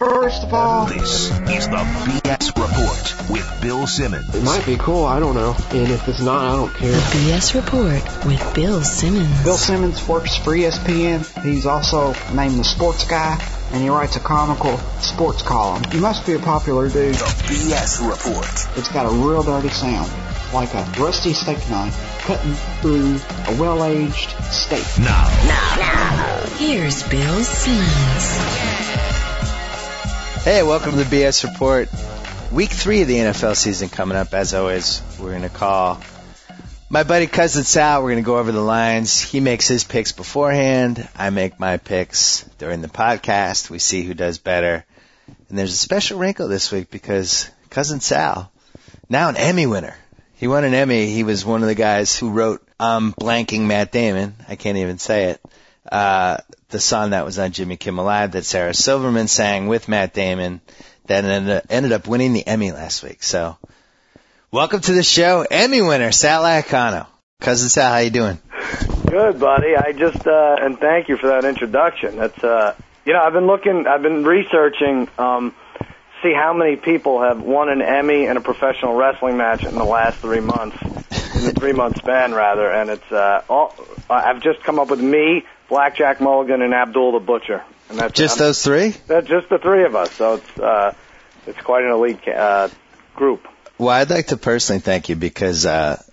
First of all, this is the BS Report with Bill Simmons. It might be cool, I don't know. And if it's not, I don't care. The BS Report with Bill Simmons. Bill Simmons works for ESPN. He's also named the Sports Guy, and he writes a comical sports column. He must be a popular dude. The BS Report. It's got a real dirty sound, like a rusty steak knife cutting through a well-aged steak. Now. Here's Bill Simmons. Hey, welcome to the BS Report. Week 3 of the NFL season coming up. As always, we're going to call my buddy Cousin Sal. We're going to go over the lines. He makes his picks beforehand. I make my picks during the podcast. We see who does better. And there's a special wrinkle this week because Cousin Sal, now an Emmy winner. He won an Emmy. He was one of the guys who wrote blanking Matt Damon. I can't even say it. The song that was on Jimmy Kimmel Live that Sarah Silverman sang with Matt Damon that ended up winning the Emmy last week. So, welcome to the show, Emmy winner, Sal Iacono. Cousin Sal, how you doing? Good, buddy. I just, and thank you for that introduction. That's, I've been researching, see how many people have won an Emmy in a professional wrestling match in the last 3 months, in the 3-month span, rather, and it's, I've just come up with me, Blackjack Mulligan, and Abdul the Butcher. And that's just those three? That's just the three of us, so it's quite an elite group. Well, I'd like to personally thank you because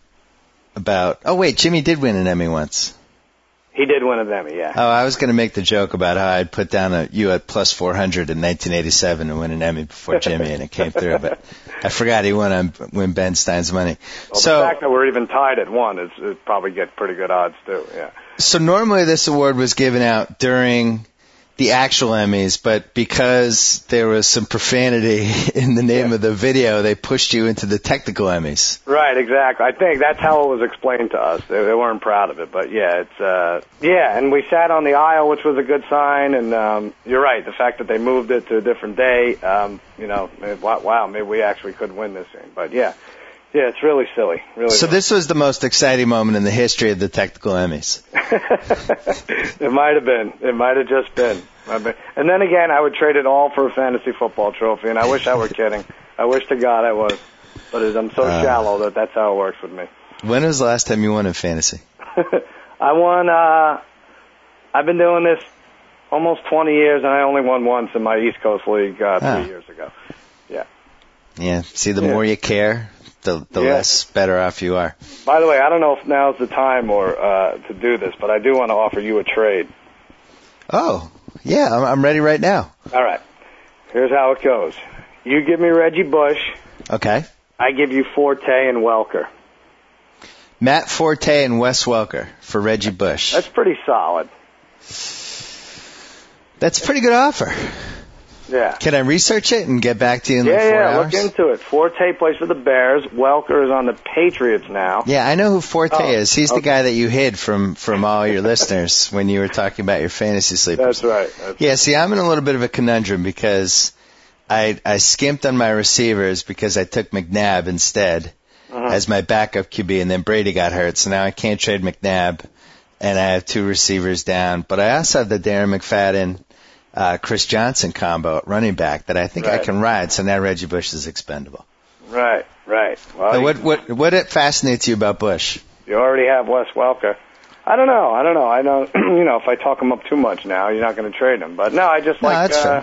Jimmy did win an Emmy once. He did win an Emmy, yeah. Oh, I was going to make the joke about how I'd put down you at plus 400 in 1987 to win an Emmy before Jimmy, and it came through, but I forgot he won on Win Ben Stein's money. Well, the fact that we're even tied at 1 is probably get pretty good odds, too, yeah. So normally this award was given out during the actual Emmys, but because there was some profanity in the name of the video, they pushed you into the technical Emmys. Right, exactly. I think that's how it was explained to us. They weren't proud of it, but yeah, it's and we sat on the aisle, which was a good sign, and you're right, the fact that they moved it to a different day, wow, maybe we actually could win this thing, but yeah. Yeah, it's really silly. So this was the most exciting moment in the history of the technical Emmys. It might have been. It might have just been. And then again, I would trade it all for a fantasy football trophy, and I wish I were kidding. I wish to God I was. But I'm so shallow that's how it works with me. When was the last time you won in fantasy? I won, I've been doing this almost 20 years, and I only won once in my East Coast League 3 years ago. Yeah. Yeah, see, the more you care, the less better off you are. By the way, I don't know if now's the time or to do this, but I do want to offer you a trade. Oh, yeah, I'm ready right now. All right. Here's how it goes. You give me Reggie Bush. Okay. I give you Forte and Welker. Matt Forte and Wes Welker for Reggie Bush. That's pretty solid. That's a pretty good offer. Yeah. Can I research it and get back to you in 4 hours? Yeah, look into it. Forte plays for the Bears. Welker is on the Patriots now. Yeah, I know who Forte is. He's the guy that you hid from all your listeners when you were talking about your fantasy sleepers. That's right. Yeah, see, I'm in a little bit of a conundrum because I skimped on my receivers because I took McNabb instead as my backup QB, and then Brady got hurt, so now I can't trade McNabb, and I have 2 receivers down. But I also have the Darren McFadden Chris Johnson combo at running back that I think I can ride, so now Reggie Bush is expendable. Right. Well, what fascinates you about Bush? You already have Wes Welker. I don't know. I know, if I talk him up too much now, you're not going to trade him. But no, I just like, that's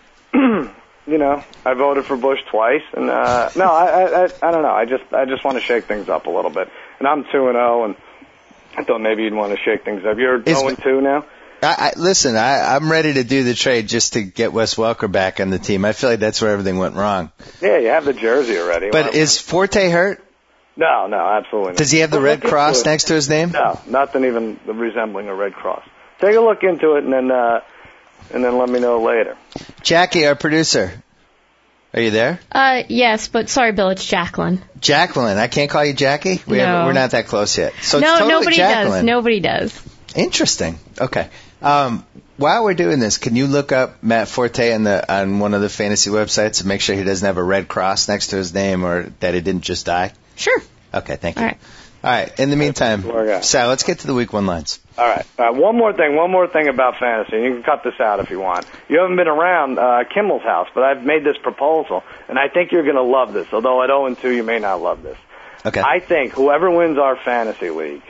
fair. I voted for Bush twice, and I don't know. I just want to shake things up a little bit. And I'm 2-0, and I thought maybe you'd want to shake things up. You're 0-2 now? Listen, I'm ready to do the trade just to get Wes Welker back on the team. I feel like that's where everything went wrong. Yeah, you have the jersey already. But is Forte hurt? No, absolutely not. Does he have the red cross next to his name? No, nothing even resembling a red cross. Take a look into it and then let me know later. Jackie, our producer. Are you there? Yes, but sorry, Bill, it's Jacqueline. Jacqueline. I can't call you Jackie? No. We're not that close yet. So no, it's totally nobody Jacqueline. does. Nobody does. Interesting. Okay. While we're doing this, can you look up Matt Forte on one of the fantasy websites and make sure he doesn't have a red cross next to his name or that he didn't just die? Sure. Okay, thank you. All right. All right. In the meantime, Work out. Sal, let's get to the week 1 lines. All right. One more thing about fantasy. You can cut this out if you want. You haven't been around Kimmel's house, but I've made this proposal, and I think you're going to love this. Although at 0-2, you may not love this. Okay. I think whoever wins our fantasy league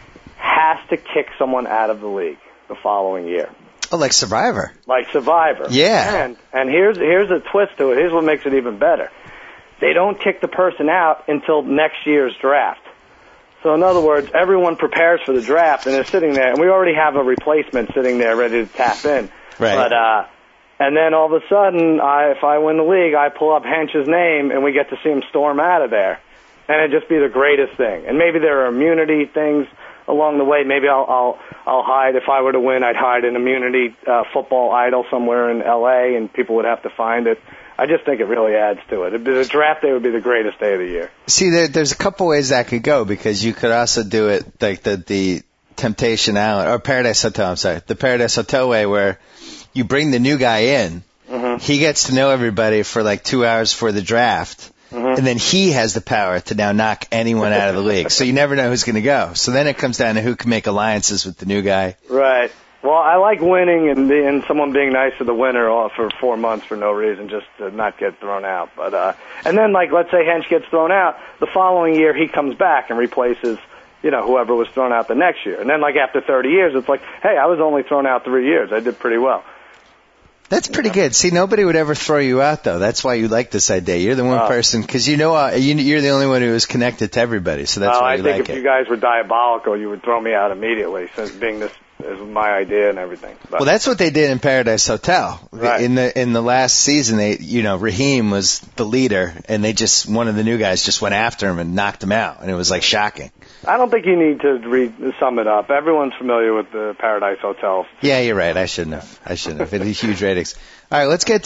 has to kick someone out of the league the following year. Oh, like Survivor. Like Survivor. Yeah. And here's a twist to it. Here's what makes it even better. They don't kick the person out until next year's draft. So in other words, everyone prepares for the draft and is sitting there, and we already have a replacement sitting there ready to tap in. Right. But and then all of a sudden, if I win the league, I pull up Hench's name, and we get to see him storm out of there, and it'd just be the greatest thing. And maybe there are immunity things along the way. Maybe I'll hide. If I were to win, I'd hide an immunity football idol somewhere in L.A., and people would have to find it. I just think it really adds to it. The draft day would be the greatest day of the year. See, there's a couple ways that could go, because you could also do it like the Temptation Island, or Paradise Hotel, the Paradise Hotel way, where you bring the new guy in, he gets to know everybody for like 2 hours before the draft, and then he has the power to now knock anyone out of the league. So you never know who's going to go. So then it comes down to who can make alliances with the new guy. Right. Well, I like winning and someone being nice to the winner for 4 months for no reason, just to not get thrown out. But and then, like, let's say Hench gets thrown out, the following year he comes back and replaces, whoever was thrown out the next year. And then, like, after 30 years, it's like, hey, I was only thrown out 3 years. I did pretty well. That's pretty good. See, nobody would ever throw you out, though. That's why you like this idea. You're the one person, because you're the only one who is connected to everybody, so that's why you like it. I think if you guys were diabolical, you would throw me out immediately, since being this is my idea and everything. But, well, that's what they did in Paradise Hotel. Right. In the last season, Raheem was the leader, and one of the new guys just went after him and knocked him out, and it was like shocking. I don't think you need to sum it up. Everyone's familiar with the Paradise Hotel. Yeah, you're right. I shouldn't have. It had huge ratings. All right, let's get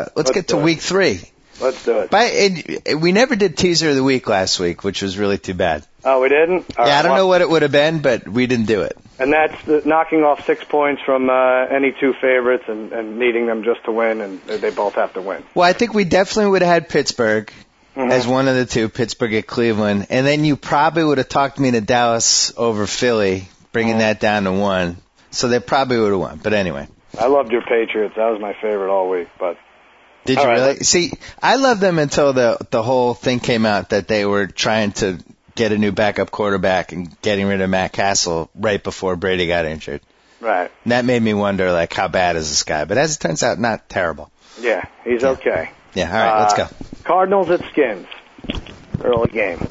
to week 3. Let's do it. We never did teaser of the week last week, which was really too bad. Oh, we didn't? I don't know what it would have been, but we didn't do it. And that's knocking off 6 points from any two favorites and needing them just to win, and they both have to win. Well, I think we definitely would have had Pittsburgh as one of the two, Pittsburgh at Cleveland. And then you probably would have talked me into Dallas over Philly, bringing that down to 1. So they probably would have won. But anyway. I loved your Patriots. That was my favorite all week. But did you really? See, I loved them until the whole thing came out that they were trying to get a new backup quarterback and getting rid of Matt Castle right before Brady got injured. Right. And that made me wonder, like, how bad is this guy? But as it turns out, not terrible. Yeah, he's okay. Yeah, all right, let's go. Cardinals at Skins. Early game.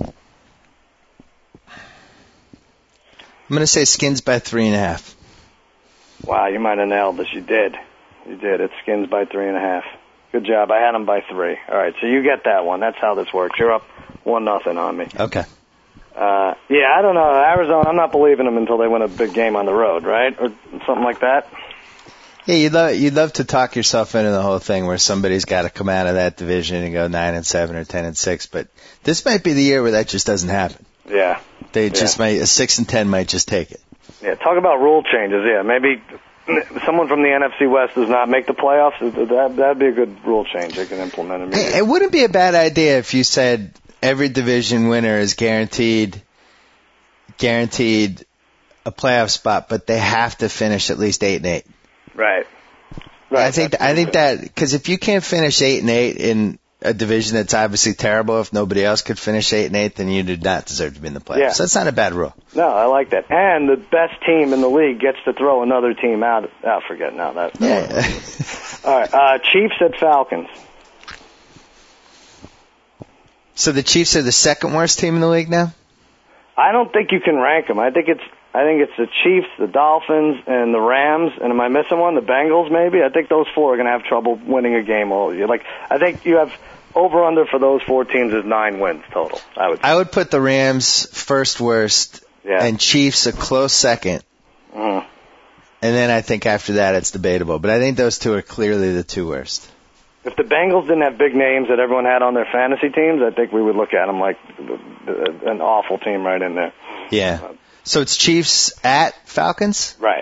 I'm going to say Skins by 3.5. Wow, you might have nailed this. You did. It's Skins by 3.5. Good job. I had them by 3. All right, so you get that one. That's how this works. You're up 1-0 on me. Okay. Yeah, I don't know. Arizona, I'm not believing them until they win a big game on the road, right? Or something like that. Yeah, you'd love to talk yourself into the whole thing where somebody's got to come out of that division and go 9-7 or 10-6, but this might be the year where that just doesn't happen. Yeah. They just might, a 6-10 might just take it. Yeah, talk about rule changes. Yeah, maybe someone from the NFC West does not make the playoffs. That'd be a good rule change they can implement immediately. It wouldn't be a bad idea if you said every division winner is guaranteed a playoff spot, but they have to finish at least 8-8. Right. I think that because if you can't finish 8-8 in a division that's obviously terrible, if nobody else could finish 8-8, then you do not deserve to be in the playoffs. Yeah. So that's not a bad rule. No, I like that. And the best team in the league gets to throw another team out. Oh, forget now that. Yeah. All right. Chiefs at Falcons. So the Chiefs are the second worst team in the league now? I don't think you can rank them. I think it's the Chiefs, the Dolphins, and the Rams. And am I missing one? The Bengals, maybe? I think those 4 are going to have trouble winning a game all year. I think you have over-under for those 4 teams is 9 wins total, I would say. I would put the Rams first worst and Chiefs a close second. Mm. And then I think after that it's debatable. But I think those 2 are clearly the 2 worst. If the Bengals didn't have big names that everyone had on their fantasy teams, I think we would look at them like an awful team right in there. Yeah. So it's Chiefs at Falcons? Right.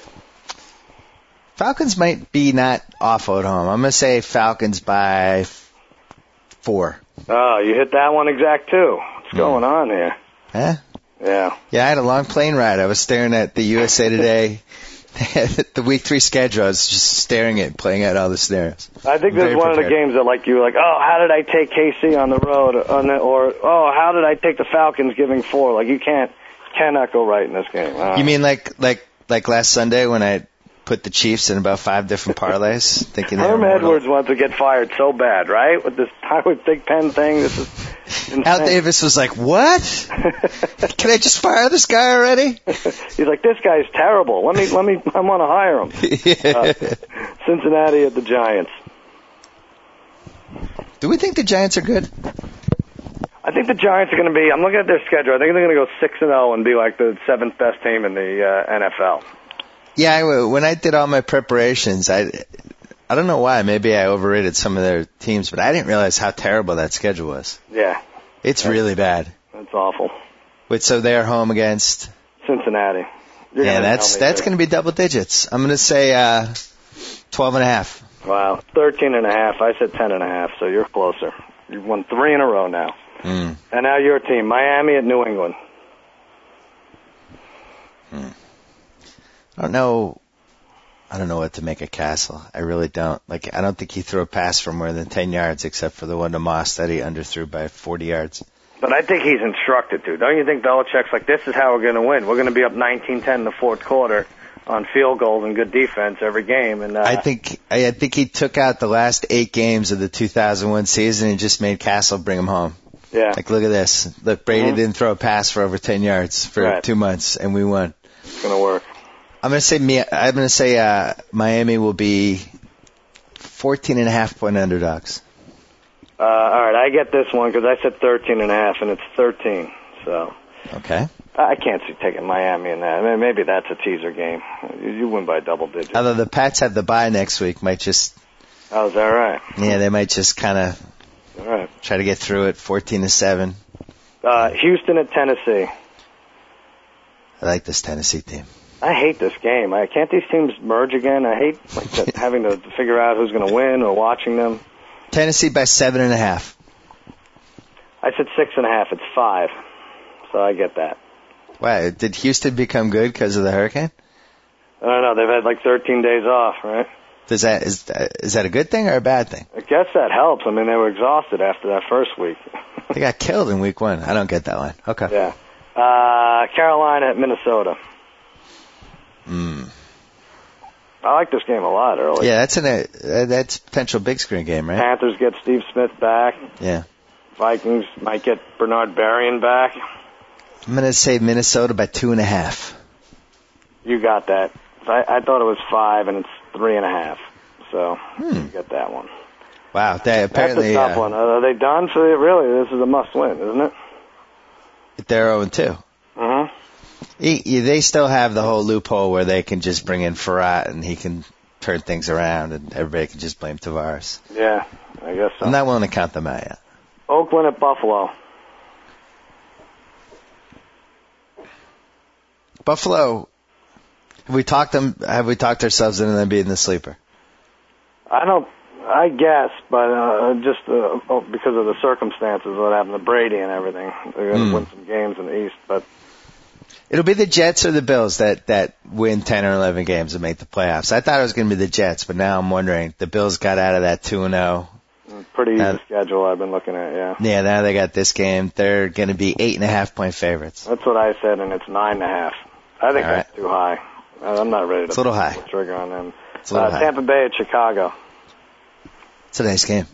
Falcons might be not awful at home. I'm going to say Falcons by 4. Oh, you hit that one exact too. What's going on here? Huh? Yeah. Yeah, I had a long plane ride. I was staring at the USA Today, the Week 3 schedule. I was just staring at, playing out all the scenarios. I think this is one of the games that, like, you were like, oh, how did I take KC on the road? Or, oh, how did I take the Falcons giving 4? Like, you cannot go right in this game. You mean like last Sunday when I put the Chiefs in about 5 different parlays? Thinking Herm Edwards wants to get fired so bad, right? With this Big Pen thing, this is insane. Al Davis was like, what? Can I just fire this guy already? He's like, this guy's terrible. I want to hire him. Cincinnati at the Giants. Do we think the Giants are good? I think the Giants are going to be, I'm looking at their schedule, I think they're going to go 6-0 and be like the 7th best team in the NFL. Yeah, when I did all my preparations, I don't know why. Maybe I overrated some of their teams, but I didn't realize how terrible that schedule was. Yeah. It's really bad. That's awful. Wait, so they're home against Cincinnati. Yeah, that's going to be double digits. I'm going to say 12.5. Wow, 13.5. I said 10.5, so you're closer. You've won 3 in a row now. And now your team, Miami at New England. I don't know what to make of Castle. I really don't. Like, I don't think he threw a pass for more than 10 yards, except for the one to Moss that he underthrew by 40 yards. But I think he's instructed to. Don't you think Belichick's like, this is how we're going to win? We're going to be up 19-10 in the fourth quarter on field goals and good defense every game. And I think he took out the last 8 games of the 2001 season and just made Castle bring him home. Yeah. Like, look at this. Look, Brady didn't throw a pass for over 10 yards for 2 months, and we won. It's going to work. I'm going to say Miami will be 14.5-point underdogs. All right, I get this one because I said 13.5, and it's 13. So. Okay. I can't see taking Miami in that. I mean, maybe that's a teaser game. You win by double digits. Although the Pats have the bye next week, might just. Oh, is that right? Yeah, they might just kind of. All right. Try to get through it. 14-7. Houston at Tennessee. I like this Tennessee team. I hate this game. Can't these teams merge again? I hate having to figure out who's going to win or watching them. Tennessee by 7.5. I said 6.5. It's 5. So I get that. Wow, did Houston become good because of the hurricane? I don't know. They've had like 13 days off, right? Is that a good thing or a bad thing? I guess that helps. I mean, they were exhausted after that first week. They got killed in week 1. I don't get that one. Okay. Yeah. Carolina at Minnesota. I like this game a lot early. Yeah, that's a potential big screen game, right? Panthers get Steve Smith back. Yeah. Vikings might get Bernard Berrien back. I'm going to say Minnesota by 2.5. You got that. I thought it was 5, and it's 3.5. So you get that one. Wow, apparently that's a tough one. Are they done? So really, this is a must-win, isn't it? They're 0-2. Mm-hmm. They still have the whole loophole where they can just bring in Farrat and he can turn things around, and everybody can just blame Tavares. Yeah, I guess so. I'm not willing to count them out yet. Oakland at Buffalo. Buffalo. Have we talked ourselves into them being the sleeper? I guess, but just because of the circumstances, what happened to Brady and everything, they're going to win some games in the East. But it'll be the Jets or the Bills that win 10 or 11 games and make the playoffs. I thought it was going to be the Jets, but now I'm wondering. The Bills got out of that 2-0. Pretty easy schedule I've been looking at, yeah. Yeah, now they got this game. They're going to be 8.5-point favorites. That's what I said, and it's 9.5. I think that's too high. I'm not ready to pull the trigger on them. Tampa Bay at Chicago. It's a nice game.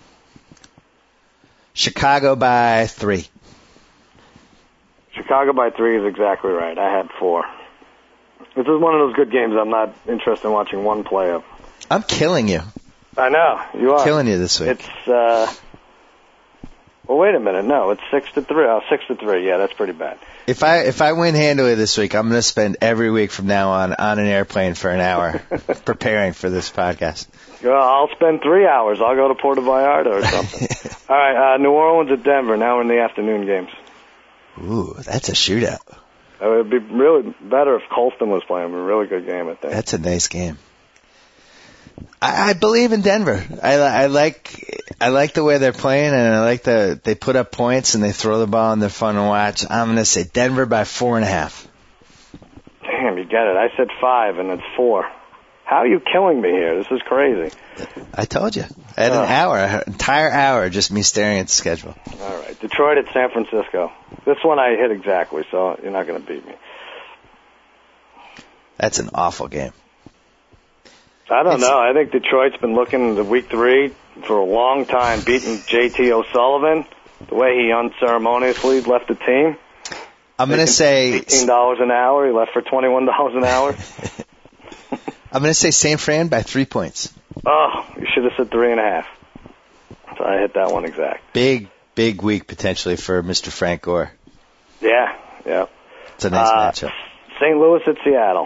Chicago by 3. Chicago by 3 is exactly right. I had 4. This is one of those good games I'm not interested in watching one play of. I'm killing you. I know. You are. Killing you this week. It's, well, wait a minute. No, it's 6-3. Oh, 6-3. Yeah, that's pretty bad. If I win handily this week, I'm going to spend every week from now on an airplane for an hour preparing for this podcast. Well, I'll spend 3 hours. I'll go to Puerto Vallarta or something. All right, New Orleans at Denver. Now we're in the afternoon games. Ooh, that's a shootout. It would be really better if Colston was playing. A really good game, I think. That's a nice game. I believe in Denver. I I like the way they're playing, and I like they put up points and they throw the ball and they're fun to watch. I'm going to say Denver by 4.5. Damn, you get it. I said 5, and it's 4. How are you killing me here? This is crazy. I told you. I had an entire hour, just me staring at the schedule. All right. Detroit at San Francisco. This one I hit exactly, so you're not going to beat me. That's an awful game. I don't know. I think Detroit's been looking at week 3 for a long time, beating J.T. O'Sullivan, the way he unceremoniously left the team. I'm going to say $18 an hour. He left for $21 an hour. I'm going to say San Fran by 3 points. Oh, you should have said 3.5. So I hit that one exact. Big week potentially for Mr. Frank Gore. Yeah. It's a nice matchup. St. Louis at Seattle.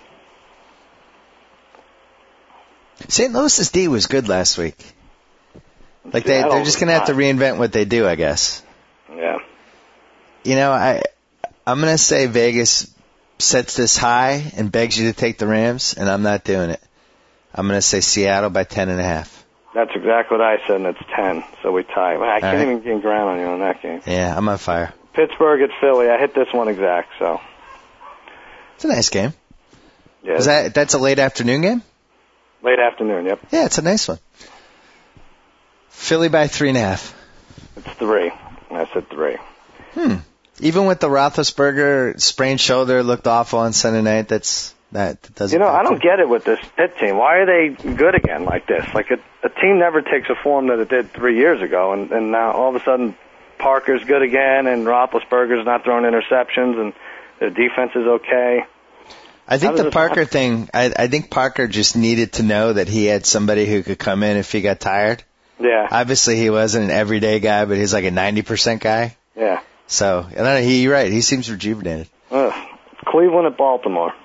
St. Louis's D was good last week. Like they're just going to have to reinvent what they do, I guess. Yeah. You know, I'm going to say Vegas sets this high and begs you to take the Rams, and I'm not doing it. I'm going to say Seattle by 10.5. That's exactly what I said, and it's 10, so we tie. I can't even gain ground on you on that game. Yeah, I'm on fire. Pittsburgh at Philly. I hit this one exact, so. It's a nice game. Yeah. That's a late afternoon game? Late afternoon, yep. Yeah, it's a nice one. Philly by 3.5. It's 3. I said 3. Even with the Roethlisberger sprained shoulder looked awful on Sunday night, that doesn't. You know, I don't get it with this Pitt team. Why are they good again like this? Like a team never takes a form that it did 3 years ago, and now all of a sudden Parker's good again, and Roethlisberger's not throwing interceptions, and the defense is okay. I think the Parker thing, I think Parker just needed to know that he had somebody who could come in if he got tired. Yeah. Obviously, he wasn't an everyday guy, but he's like a 90% guy. Yeah. So, I don't know, you're right. He seems rejuvenated. Cleveland at Baltimore.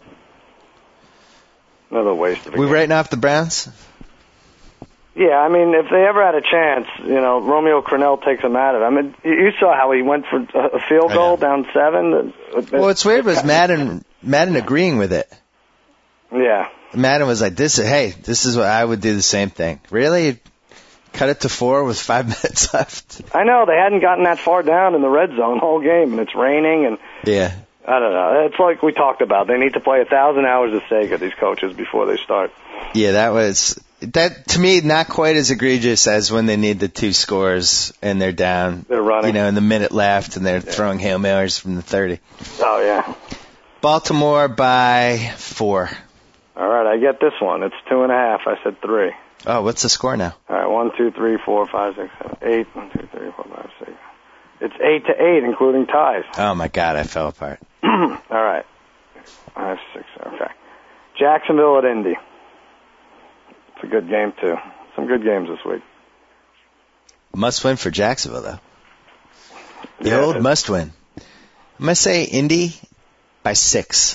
Another waste of a We game. writing off the Browns? Yeah, I mean, if they ever had a chance, Romeo Crennel takes them out of it. I mean, you saw how he went for a field goal down 7. Well, what's weird was Madden agreeing with it. Yeah. Madden was like, this is what I would do the same thing. Really? Cut it to 4 with 5 minutes left. I know, they hadn't gotten that far down in the red zone all game, and it's raining, and yeah. I don't know. It's like we talked about. They need to play 1,000 hours of Sega, these coaches, before they start. Yeah, that to me, not quite as egregious as when they need the 2 scores and they're down. They're running. In the minute left, and they're throwing Hail Marys from the 30. Oh, yeah. Baltimore by 4. All right, I get this one. It's 2.5. I said 3. Oh, what's the score now? All right, 1, 2, 3, 4, 5, 6, 7, 8. 1, 2, 3, 4, 5, 6. It's 8-8, including ties. Oh my God, I fell apart. All right. 5, 6, okay. Jacksonville at Indy. It's a good game, too. Some good games this week. Must win for Jacksonville, though. The old must win. I'm going to say Indy by 6.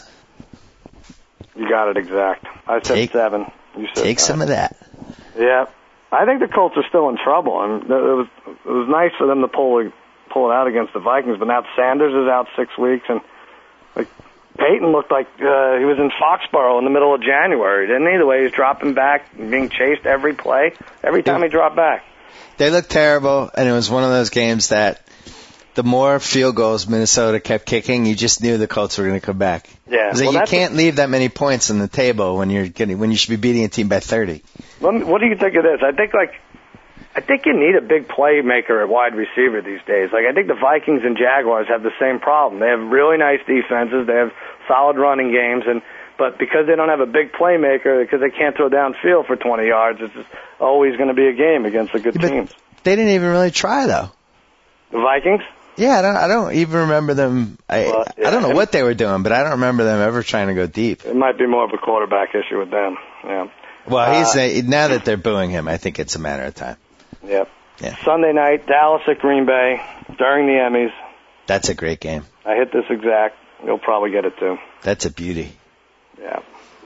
You got it exact. I said 7. You said take 5. some of that. Yeah. I think the Colts are still in trouble. I mean, it was nice for them to pull it out against the Vikings, but now Sanders is out 6 weeks, and Peyton looked like he was in Foxborough in the middle of January, didn't he? The way he was dropping back and being chased every play, every time he dropped back. They looked terrible, and it was one of those games that the more field goals Minnesota kept kicking, you just knew the Colts were going to come back. Yeah, you can't leave that many points on the table when you should be beating a team by 30. What do you think of this? I think you need a big playmaker at wide receiver these days. I think the Vikings and Jaguars have the same problem. They have really nice defenses. They have solid running games, but because they don't have a big playmaker, because they can't throw downfield for 20 yards, it's just always going to be a game against the good teams. They didn't even really try, though. The Vikings? Yeah, I don't even remember them. I don't know what they were doing, but I don't remember them ever trying to go deep. It might be more of a quarterback issue with them. Yeah. Well, now that they're booing him, I think it's a matter of time. Yep. Yeah. Sunday night, Dallas at Green Bay during the Emmys. That's a great game. I hit this exact. You'll probably get it too. That's a beauty. Yeah.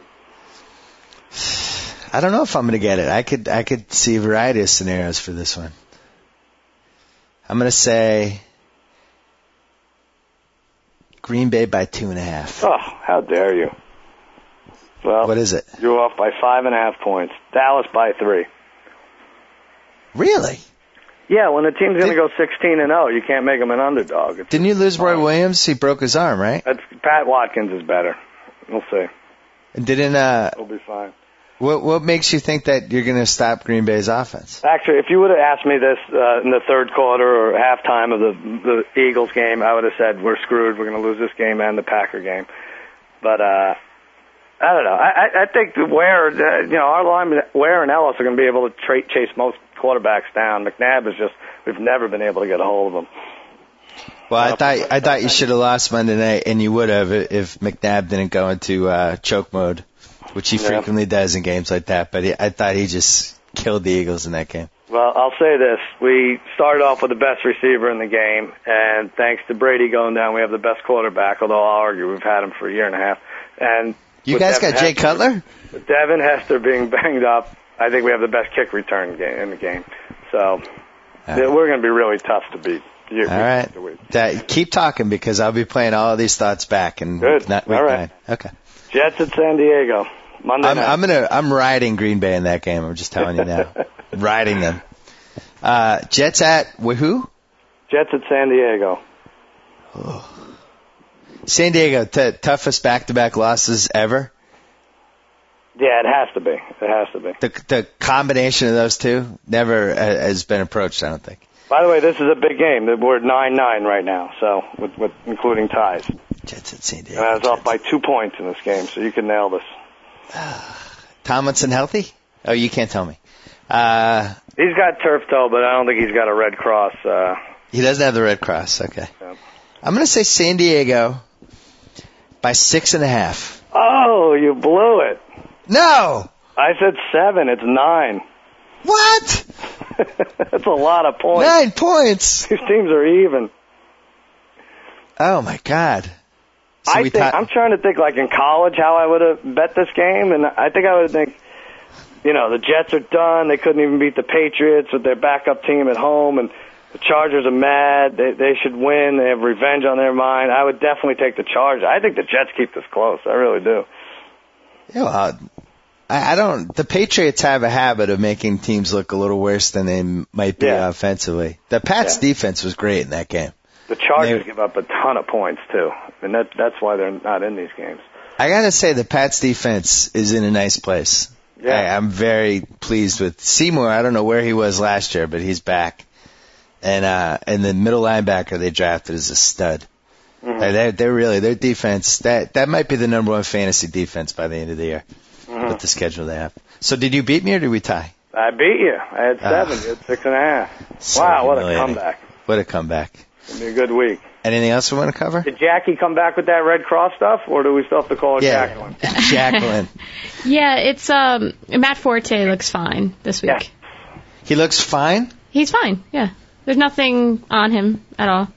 I don't know if I'm going to get it. I could see a variety of scenarios for this one. I'm going to say Green Bay by 2.5. Oh, how dare you. Well, what is it? You're off by 5.5 points. Dallas by 3. Really? Yeah, when the team's going to go 16-0, you can't make them an underdog. Didn't you lose Roy Williams? He broke his arm, right? Pat Watkins is better. We'll see. Didn't He'll be fine. What makes you think that you're going to stop Green Bay's offense? Actually, if you would have asked me this in the third quarter or halftime of the Eagles game, I would have said we're screwed. We're going to lose this game and the Packer game. But I don't know. I think Ware, our linemen, Ware and Ellis are going to be able to chase most quarterbacks down. McNabb is just, we've never been able to get a hold of him. Well, I thought you should have lost Monday night, and you would have if McNabb didn't go into choke mode, which he frequently does in games like that. But I thought he just killed the Eagles in that game. Well, I'll say this. We started off with the best receiver in the game, and thanks to Brady going down, we have the best quarterback, although I'll argue we've had him for a year and a half. And you guys got Jay Cutler? With Devin Hester being banged up, I think we have the best kick return in the game. So we're going to be really tough to beat. All right. Keep talking because I'll be playing all of these thoughts back. And Good. All right. Okay. Jets at San Diego. Monday night. I'm riding Green Bay in that game. I'm just telling you now. Riding them. Jets at who? Jets at San Diego. Oh. San Diego, toughest back-to-back losses ever? Yeah, it has to be. It has to be. The combination of those two never has been approached, I don't think. By the way, this is a big game. We're 9-9 right now, so with including ties. Jets at San Diego. And I was off by 2 points in this game, so you can nail this. Tomlinson healthy? Oh, you can't tell me. He's got turf toe, but I don't think he's got a Red Cross. He doesn't have the Red Cross. Okay. Yeah. I'm going to say San Diego by 6.5. Oh, you blew it. No. I said 7. It's 9. What? That's a lot of points. 9 points. These teams are even. Oh, my God. So I'm trying to think, like in college, how I would have bet this game, and I think I would think, the Jets are done. They couldn't even beat the Patriots with their backup team at home, and the Chargers are mad. They should win. They have revenge on their mind. I would definitely take the Chargers. I think the Jets keep this close. I really do. Yeah, I don't. The Patriots have a habit of making teams look a little worse than they might be offensively. The Pats' defense was great in that game. The Chargers give up a ton of points too, and that's why they're not in these games. I gotta say, the Pats' defense is in a nice place. Yeah, I'm very pleased with Seymour. I don't know where he was last year, but he's back. And the middle linebacker they drafted is a stud. Mm-hmm. They're really, their defense, that might be the number one fantasy defense by the end of the year with the schedule they have. So did you beat me or did we tie? I beat you. I had 7. You had 6.5. So wow, what a comeback. What a comeback. It'll be a good week. Anything else we want to cover? Did Jackie come back with that Red Cross stuff, or do we still have to call her Jacqueline? Jacqueline. Yeah, it's Matt Forte looks fine this week. Yeah. He looks fine? He's fine, yeah. There's nothing on him at all.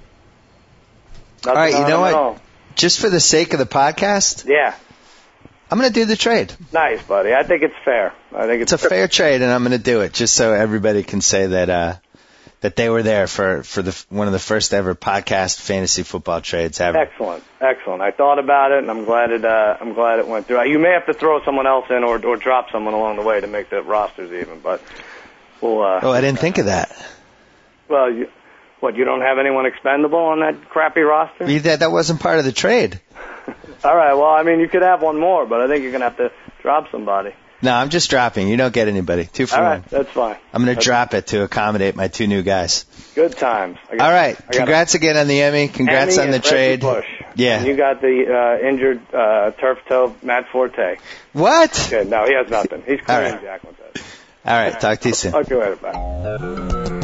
All right, you know what? Just for the sake of the podcast, I'm going to do the trade. Nice, buddy. I think it's fair. I think it's a fair trade, and I'm going to do it just so everybody can say that that they were there for one of the first ever podcast fantasy football trades ever. Excellent. I thought about it, and I'm glad it went through. You may have to throw someone else in or drop someone along the way to make the rosters even, but we'll. I didn't think of that. Well, you don't have anyone expendable on that crappy roster? That wasn't part of the trade. All right, well, I mean, you could have one more, but I think you're going to have to drop somebody. No, I'm just dropping. You don't get anybody. 2 for 1. All right, that's fine. I'm going to drop it to accommodate my 2 new guys. Good times. All right, congrats again on the Emmy. Congrats on the trade. Bush. Yeah. And you got the injured turf toe Matt Forte. What? Okay, no, he has nothing. He's clean, Jacqueline says. All right, talk to you soon. Talk to you later, bye.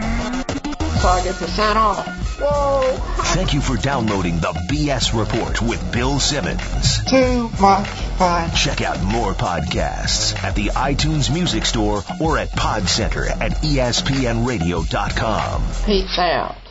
So I get to sign off. Whoa! Thank you for downloading the BS Report with Bill Simmons. Too much fun. Check out more podcasts at the iTunes Music Store or at Pod Center at ESPNradio.com. Peace out.